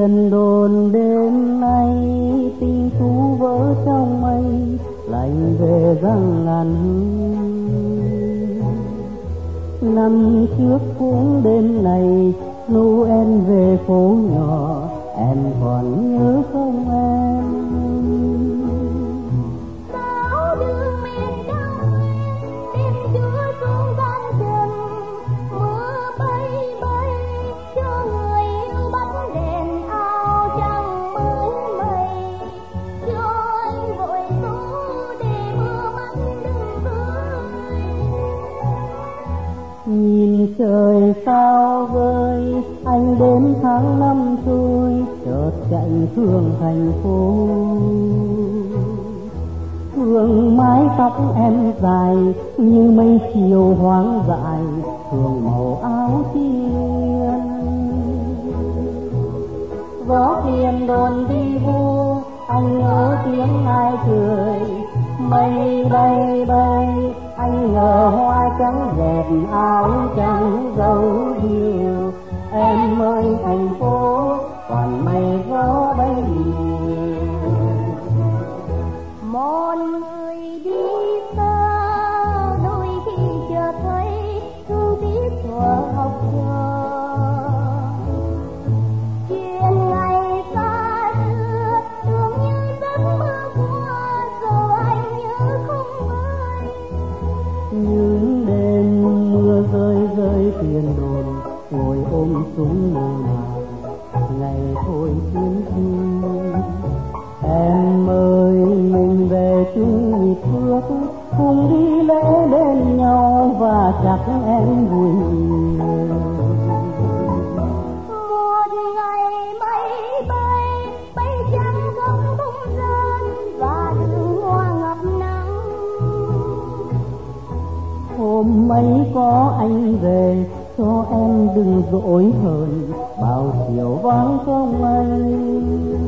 tiền đồn đêm nay tình tú vỡ trong mây, lạnh về răng ngần. Năm trước cũng đêm này Noel về phố nhỏ, em còn nhớ không em? Sao đường miền Đông đêm chưa xuống gian trần, mưa bay bay cho người yêu bắt đèn áo trắng mới mây, cho anh vội số để mưa mắt đừng rơi. Nhìn trời sao vơi, anh đến tháng năm trôi, chợt chạy thương thành phố. Thương mái tóc em dài như mây chiều hoang dại, thương màu áo thiên. Gió tiền đồn đi vu, anh nhớ tiếng ai cười. Mây bay bay, anh ngờ hoa trắng dệt áo trắng dấu điều. Em ơi thành phố còn mây gió bay nhiều. Một người đi xa đôi khi chợt thấy thương tiếc thuở học trò. Chuyện ngày xa xưa tưởng như giấc mơ qua, giờ anh nhớ không vơi. Những đêm mưa rơi rơi tiền đồn, ngồi ôm súng mồ màng ngày thôi chiến thi. Em ơi mình về chung nhịp bước, cùng đi lễ bên nhau và chắc em vui nhiều. Một ngày mây bay bay trắng khắp không gian và đường hoa ngập nắng. Hôm mấy có anh về cho em đừng dỗi hờn, bao chiều vắng không anh.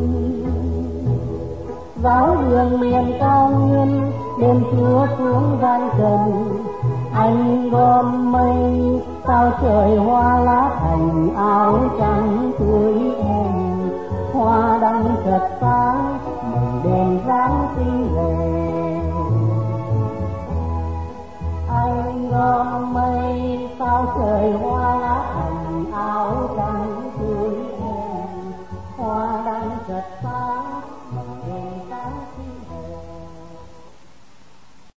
Giáo đường miền cao nguyên đêm chúa xuống gian trần, anh gom mây sao trời hoa lá thành áo trắng cưới em. Hoa đăng chợt sáng mừng đèn Giáng sinh về, anh gom mây sao trời hoa